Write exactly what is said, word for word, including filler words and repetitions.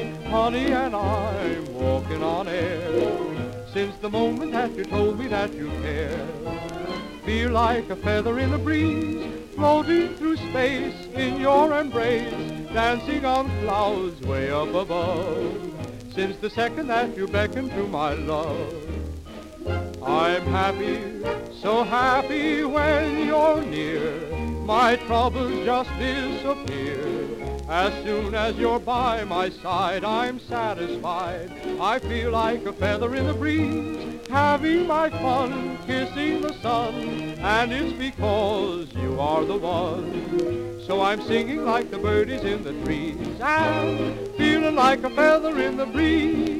honey, and I'm walking on air. Since the moment that you told me that you care, feel like a feather in the breeze, floating through space in your embrace, dancing on clouds way up above. Since the second that you beckoned to my love, I'm happy, so happy when you're near. My troubles just disappear. As soon as you're by my side, I'm satisfied. I feel like a feather in the breeze, having my fun, kissing the sun, and it's because you are the one. So I'm singing like the birdies in the trees, and feeling like a feather in the breeze.